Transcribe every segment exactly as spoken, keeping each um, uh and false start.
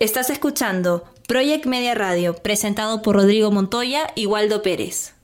Estás escuchando Project Media Radio, presentado por Rodrigo Montoya y Waldo Pérez.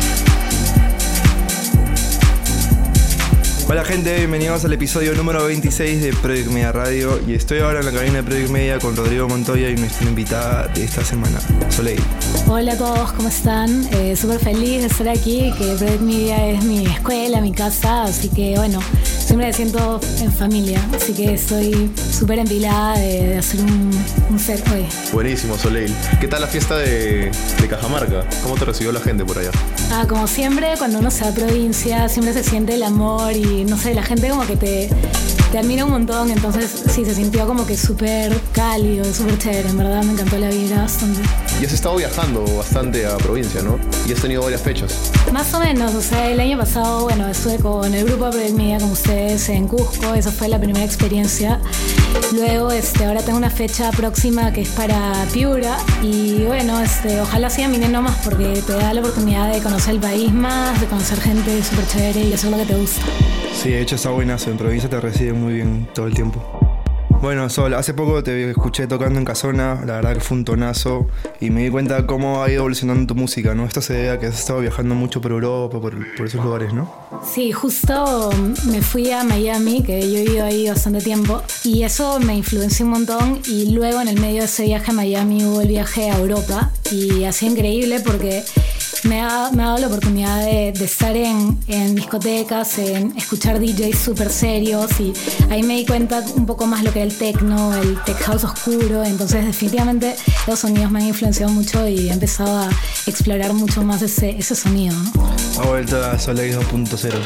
Hola gente, bienvenidos al episodio número veintiséis de Project Media Radio. Y estoy ahora en la cabina de Project Media con Rodrigo Montoya y nuestra invitada de esta semana, Soleil. Hola a todos, ¿cómo están? Eh, súper feliz de estar aquí, que Project Media es mi escuela, mi casa, así que bueno, siempre me siento en familia, así que estoy súper empilada de, de hacer un, un set hoy. Buenísimo, Soleil. ¿Qué tal la fiesta de, de Cajamarca? ¿Cómo te recibió la gente por allá? Ah, como siempre, cuando uno se va a provincia, siempre se siente el amor y no sé, la gente como que te, te admira un montón, entonces sí, se sintió como que súper cálido, súper chévere, en verdad me encantó la vibra bastante. Y has estado viajando bastante a provincia, ¿no? Y has tenido varias fechas. Más o menos, o sea, el año pasado, bueno, estuve con el grupo de Project Media con ustedes en Cusco, esa fue la primera experiencia. Luego, este, ahora tengo una fecha próxima que es para Piura y bueno, este, ojalá sigan viniendo más porque te da la oportunidad de conocer el país más, de conocer gente súper chévere y hacer lo que te gusta. Sí, de hecho está buenazo, en provincia te reciben muy bien todo el tiempo. Bueno, Sol, hace poco te escuché tocando en Casona, la verdad que fue un tonazo y me di cuenta de cómo ha ido evolucionando tu música, ¿no? Esto se debe a que has estado viajando mucho por Europa, por, por esos lugares, ¿no? Sí, justo me fui a Miami, que yo he ido ahí bastante tiempo, y eso me influenció un montón y luego en el medio de ese viaje a Miami hubo el viaje a Europa y ha sido increíble porque me ha, me ha dado la oportunidad de, de estar en, en discotecas, en escuchar D Js súper serios y ahí me di cuenta un poco más lo que era el techno, el tech house oscuro, entonces definitivamente los sonidos me han influenciado mucho y he empezado a explorar mucho más ese, ese sonido, ¿no? Ha vuelto a Soleil dos punto cero.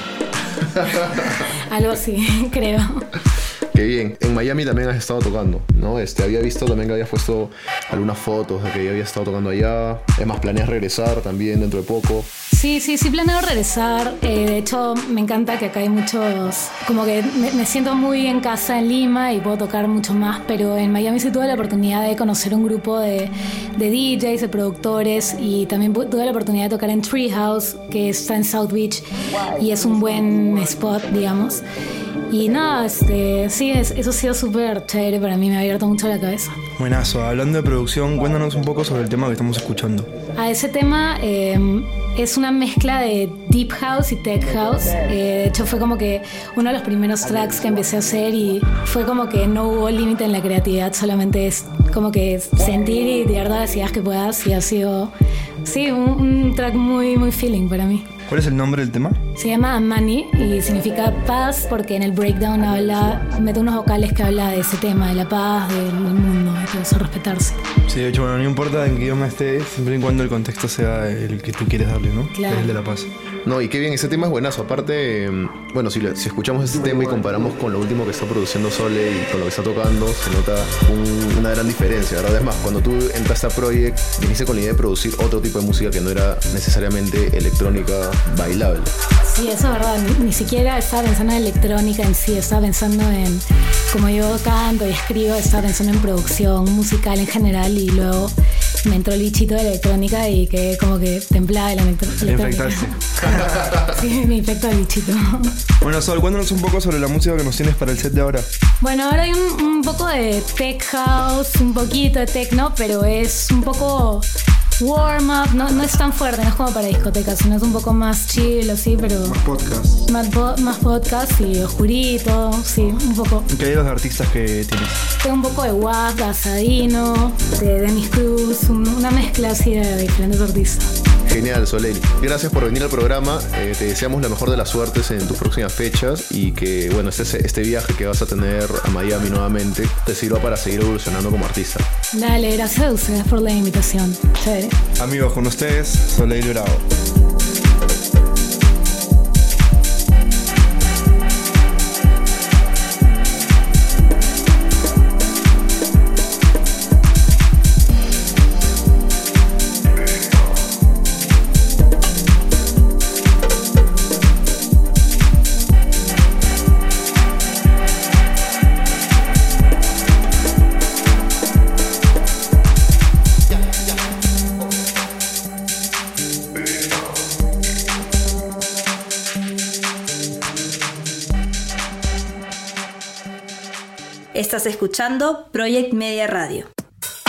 Algo así, creo. Qué bien. En Miami también has estado tocando, ¿no? Este, había visto también que habías puesto algunas fotos de que habías estado tocando allá. Es más, ¿planeas regresar también dentro de poco? Sí, sí, sí planeo regresar. Eh, de hecho, me encanta que acá hay muchos... Como que me, me siento muy en casa en Lima y puedo tocar mucho más, pero en Miami sí tuve la oportunidad de conocer un grupo de, de D Js, de productores y también tuve la oportunidad de tocar en Treehouse, que está en South Beach y es un buen spot, digamos. Y nada, este, sí, es, eso ha sido súper chévere para mí, me ha abierto mucho la cabeza. Buenazo, hablando de producción, cuéntanos un poco sobre el tema que estamos escuchando. A ese tema eh, es una mezcla de Deep House y Tech House. Eh, de hecho fue como que uno de los primeros tracks que empecé a hacer y fue como que no hubo límite en la creatividad, solamente es como que sentir y de verdad decías que puedas y ha sido, sí, un, un track muy, muy feeling para mí. ¿Cuál es el nombre del tema? Se llama Amani y significa paz porque en el breakdown habla, mete unos vocales que habla de ese tema, de la paz, del mundo, de todo eso, respetarse. Sí, de hecho, bueno, no importa en qué idioma esté, siempre y cuando el contexto sea el que tú quieres darle, ¿no? Claro. Es el de la paz. No, y qué bien, ese tema es buenazo. Aparte, bueno, si, si escuchamos este tema y comparamos con lo último que está produciendo Sole y con lo que está tocando, se nota un, una gran diferencia, ¿verdad? Es más, cuando tú entraste a Project, viniste con la idea de producir otro tipo de música que no era necesariamente electrónica bailable. Sí, eso es verdad. Ni, ni siquiera estaba pensando en electrónica en sí, estaba pensando en, como yo canto y escribo, estaba pensando en producción musical en general y luego me entró el bichito de electrónica y quedé como que templada de la electrónica. Me infectaste. Sí, me infectó el bichito. Bueno, Sol, cuéntanos un poco sobre la música que nos tienes para el set de ahora. Bueno, ahora hay un, un poco de tech house, un poquito de techno, pero es un poco warm up, no, no es tan fuerte, no es como para discotecas, sino es un poco más chill, así, pero... Más podcast. Más, po- más podcast y oscurito, sí, un poco. ¿Qué hay de los artistas que tienes? Tengo un poco de W A P, de Asadino, de Dennis Cruz, un, una mezcla así de diferentes artistas. Genial, Soleil. Gracias por venir al programa. Eh, te deseamos la mejor de las suertes en tus próximas fechas y que, bueno, este, este viaje que vas a tener a Miami nuevamente te sirva para seguir evolucionando como artista. Dale, gracias a ustedes por la invitación. Chévere. Amigos, con ustedes, Soleil Bravo. Estás escuchando Project Media Radio.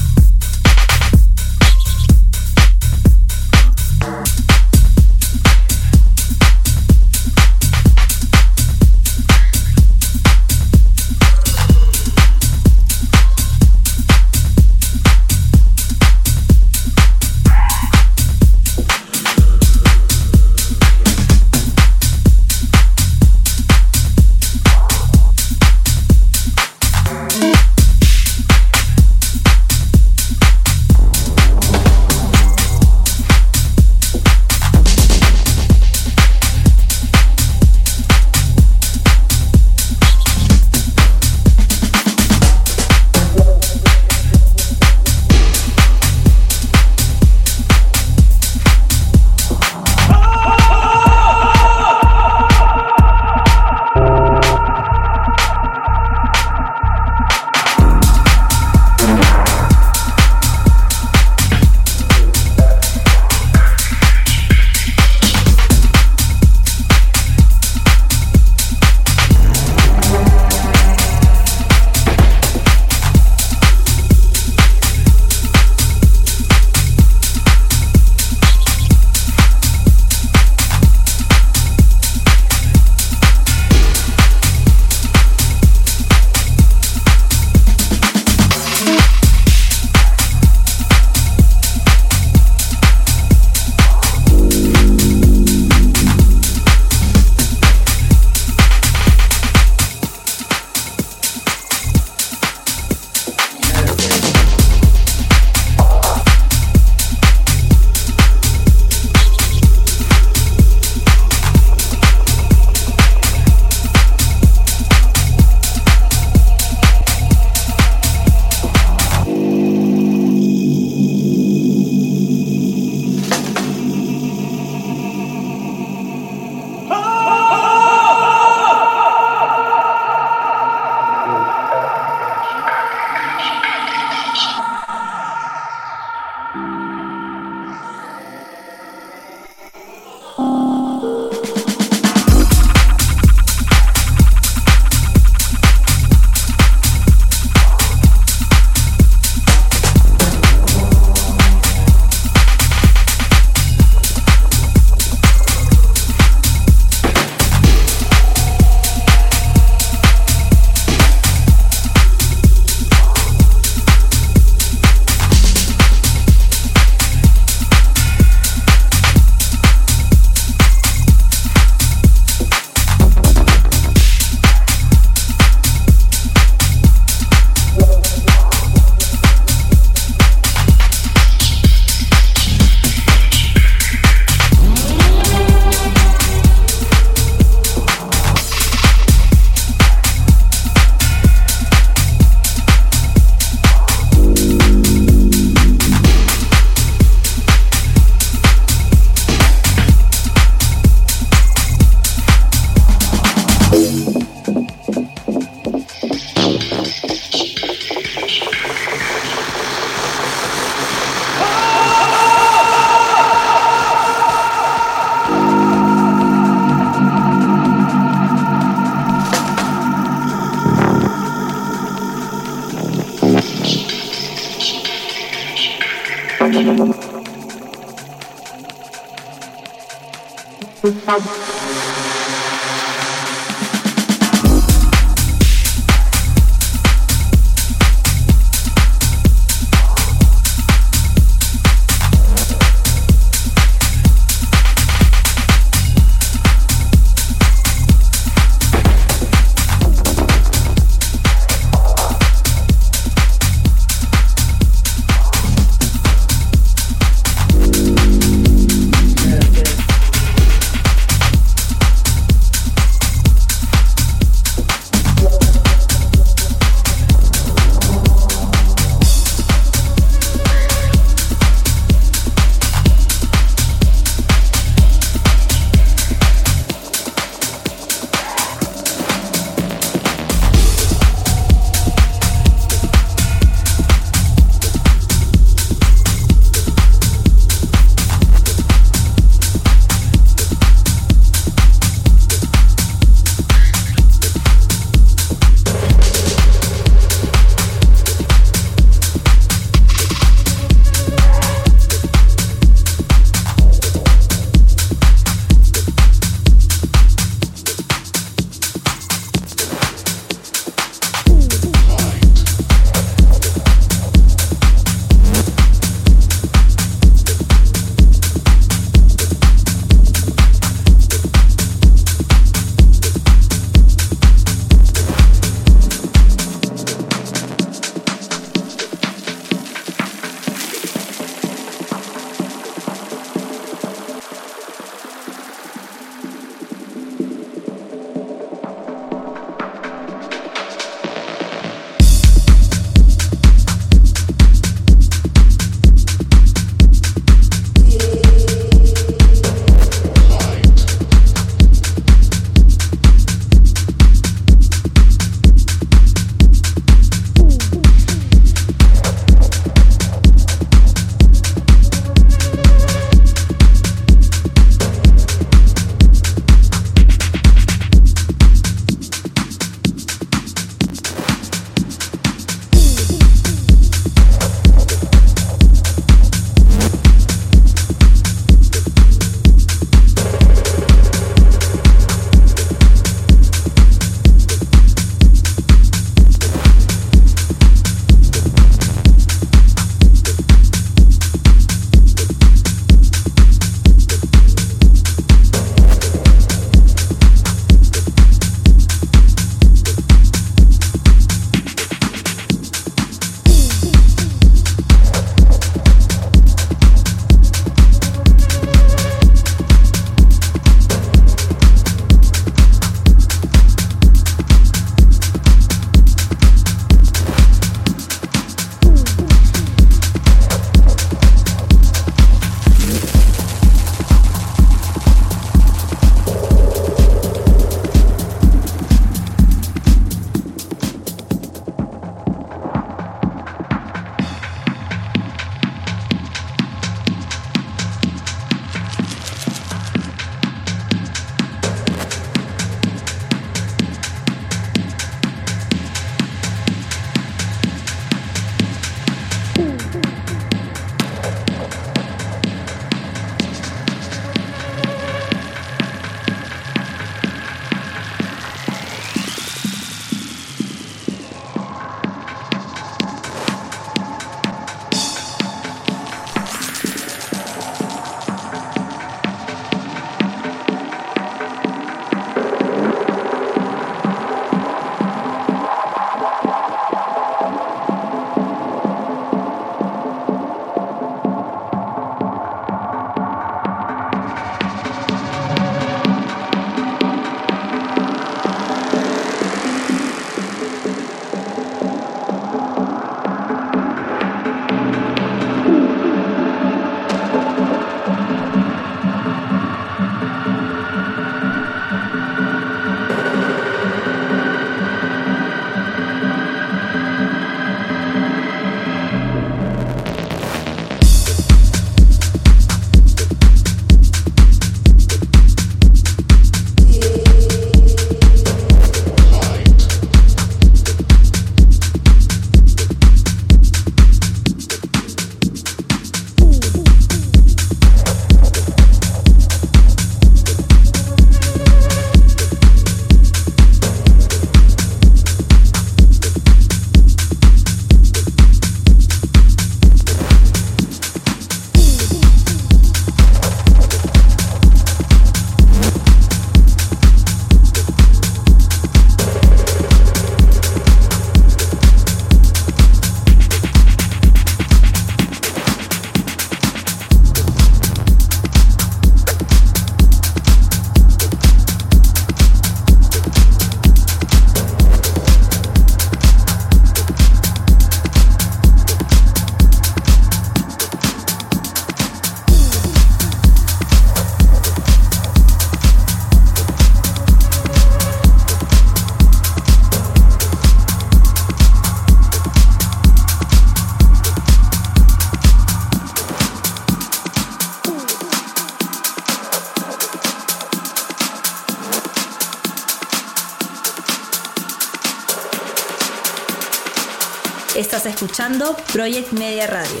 Estás escuchando Project Media Radio.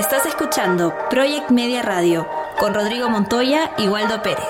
Estás escuchando Project Media Radio con Rodrigo Montoya y Waldo Pérez.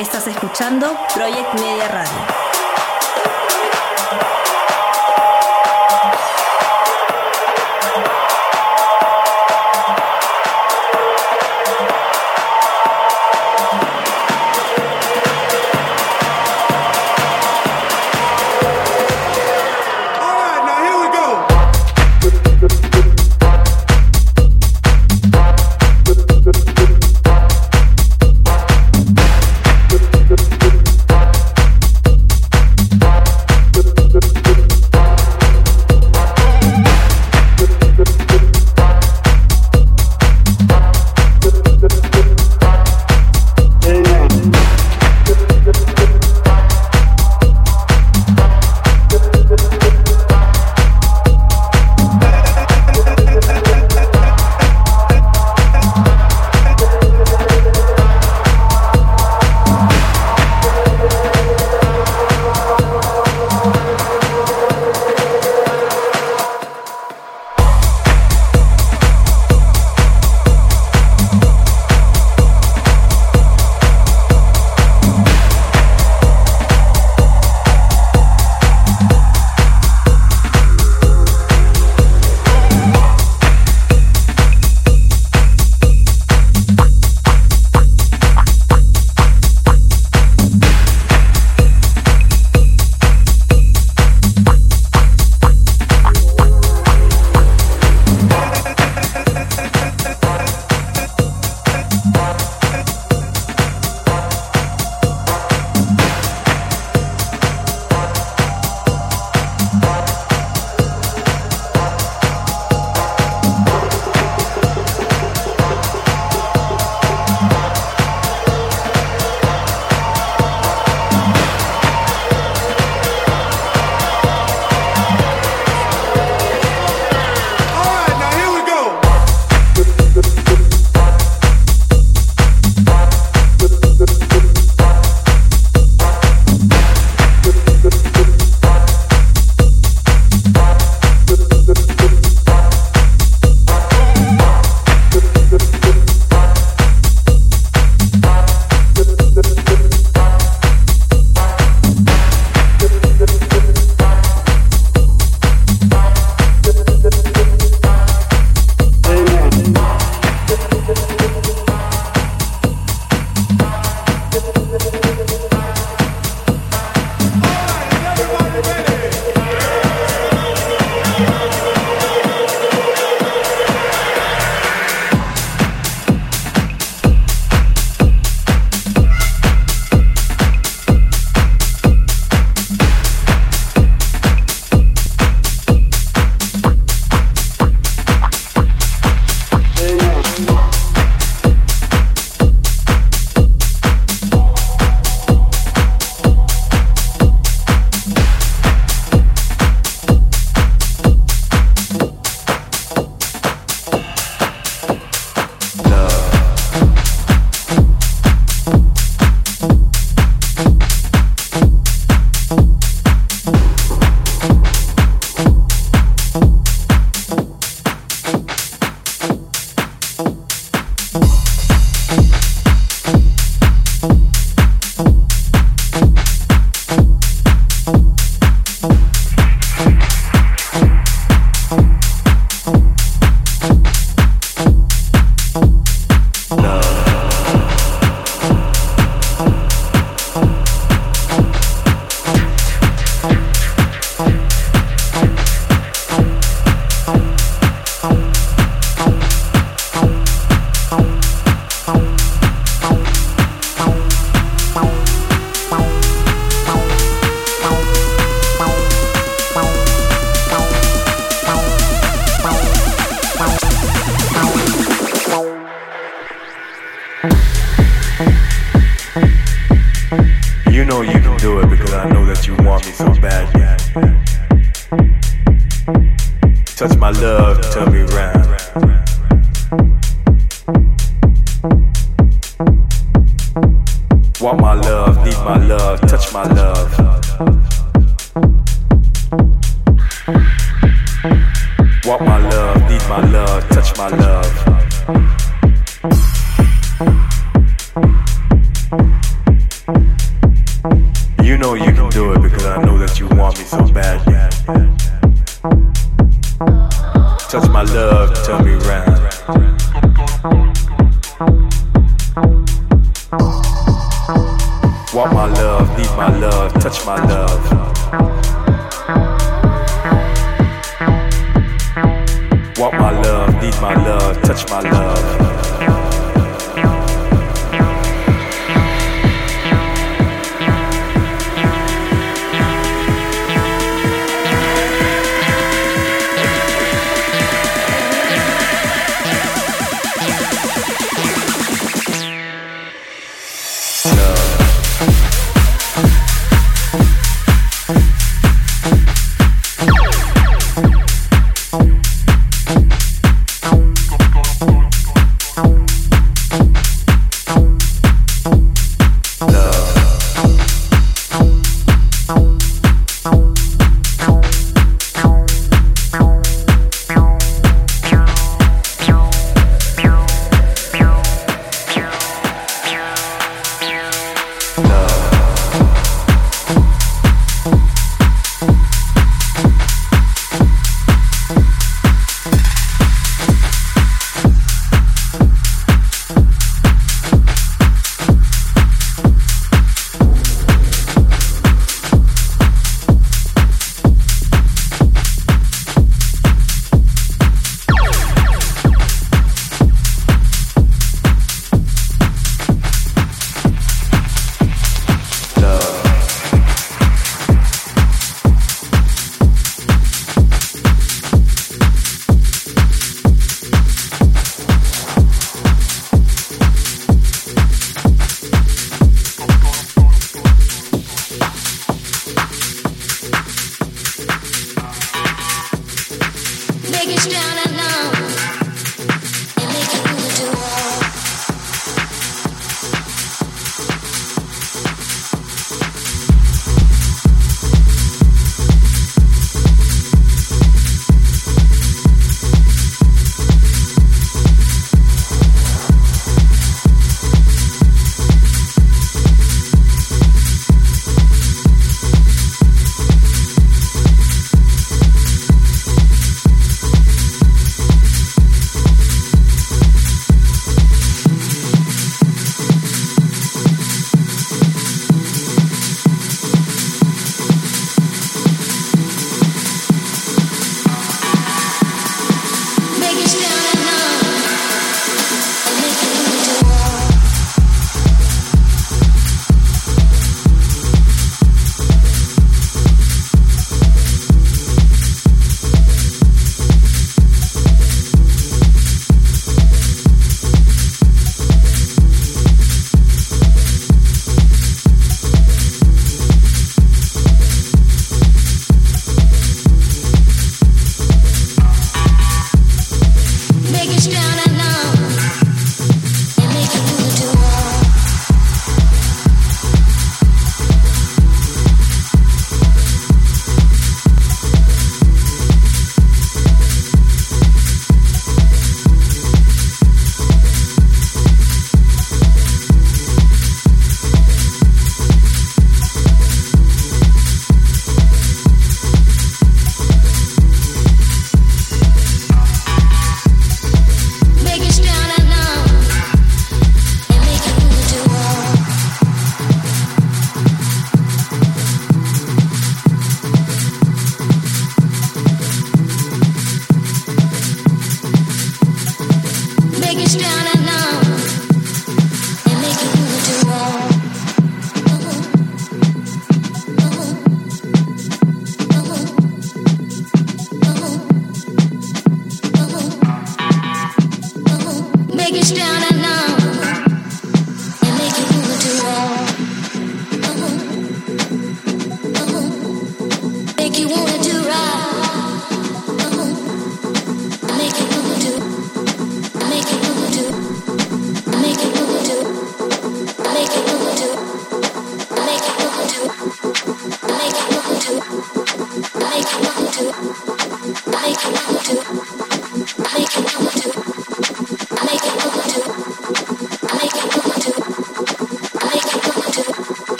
Estás escuchando Project Media Radio. You know you can do it because I know that you want me so bad. Touch my love, turn me round. Want my love, need my love, touch my love. Want my love, need my love, touch my love. Want my love, need my love, touch my love. Want my love, need my love, touch my love.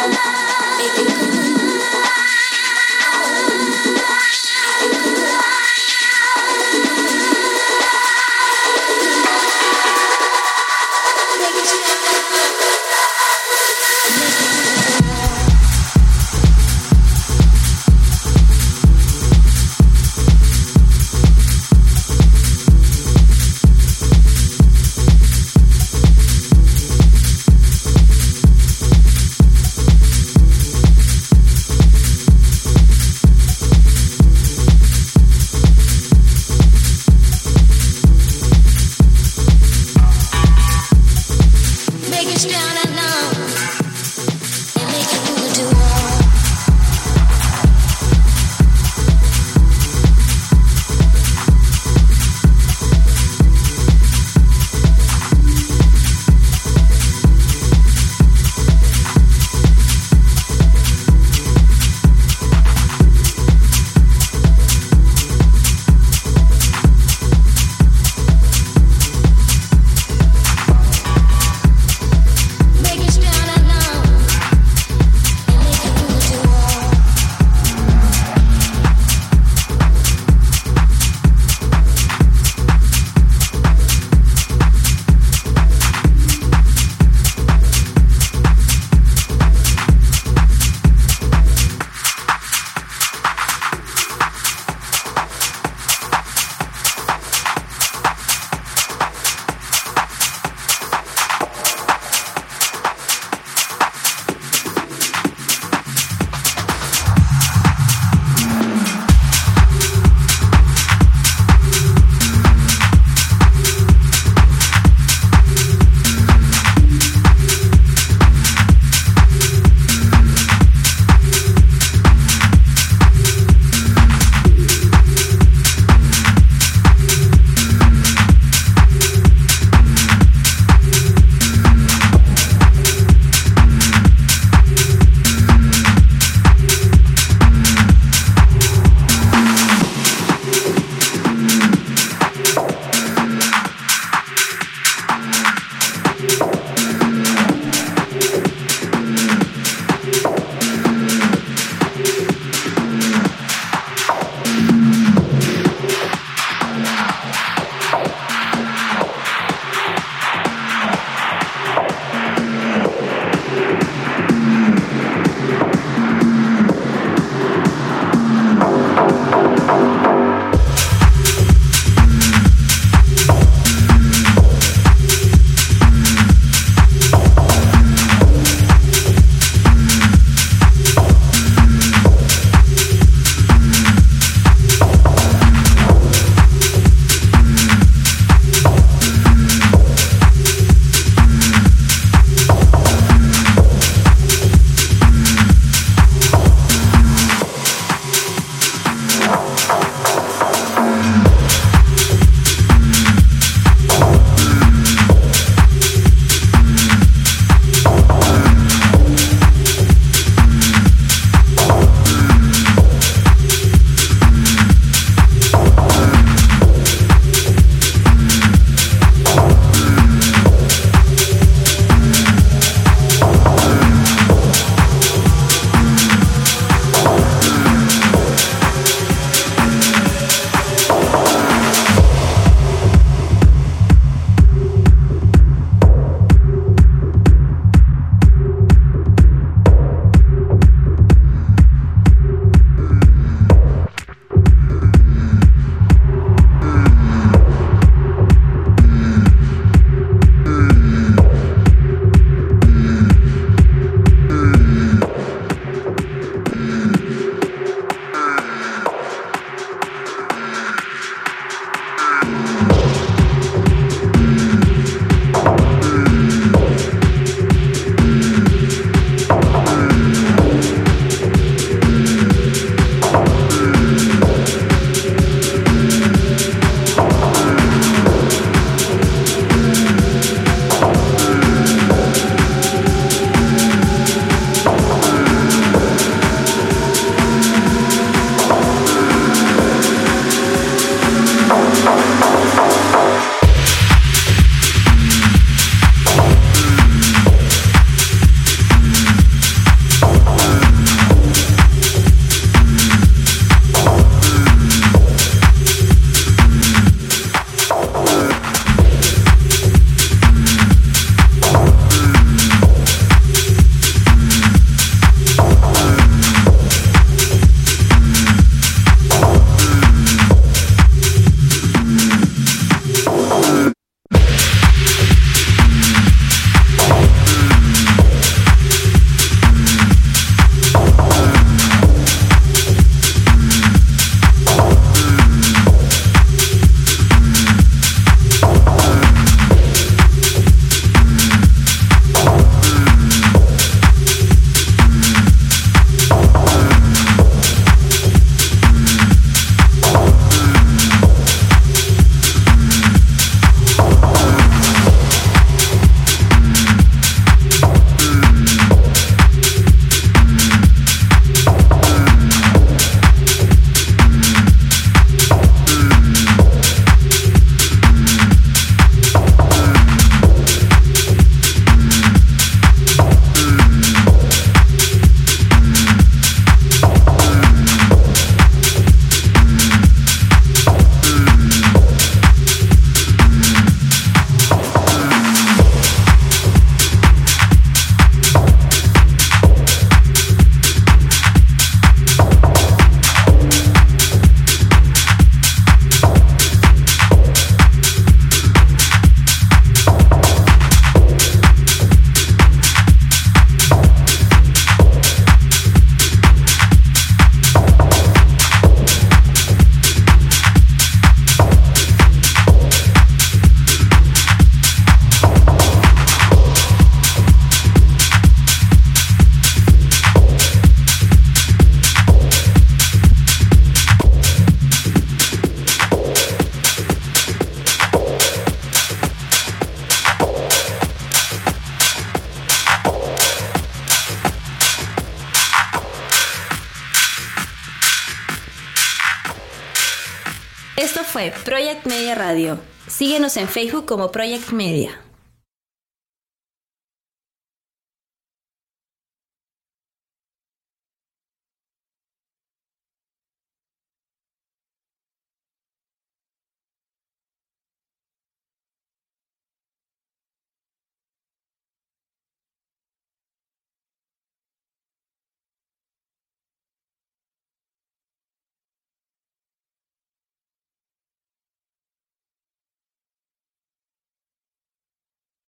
Make it Esto fue Project Media Radio. Síguenos en Facebook como Project Media.